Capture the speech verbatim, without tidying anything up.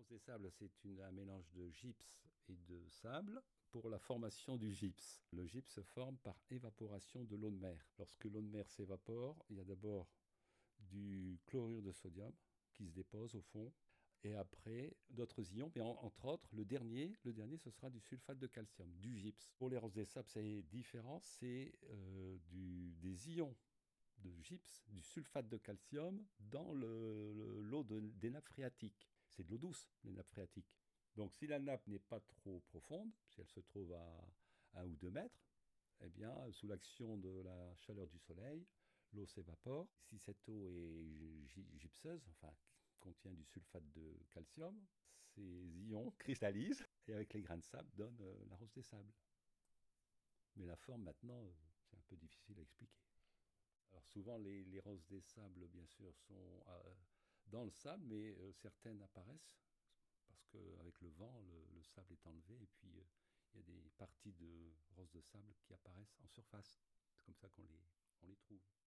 rose des sables, c'est une- un mélange de gypse et de sable pour la formation du gypse. Le gypse se forme par évaporation de l'eau de mer. Lorsque l'eau de mer s'évapore, il y a d'abord du chlorure de sodium qui se dépose au fond, et après d'autres ions, mais en- entre autres, le dernier, le dernier, ce sera du sulfate de calcium, du gypse. Pour les roses des sables, c'est différent, c'est euh, du- des ions de gypse, du sulfate de calcium dans le- le- l'eau de- des nappes phréatiques. C'est de l'eau douce, les nappes phréatiques. Donc si la nappe n'est pas trop profonde, si elle se trouve à un ou deux mètres, eh bien, sous l'action de la chaleur du soleil, l'eau s'évapore. Si cette eau est gy- gypseuse, enfin contient du sulfate de calcium, ces ions cristallisent et avec les grains de sable donnent euh, la rose des sables. Mais la forme maintenant, euh, c'est un peu difficile à expliquer. Alors souvent, les, les roses des sables, bien sûr, sont euh, dans le sable, mais euh, certaines apparaissent parce qu'avec le vent, le, le sable est enlevé et puis euh, il y a des parties de roses de sable qui apparaissent en surface. C'est comme ça qu'on les, on les trouve.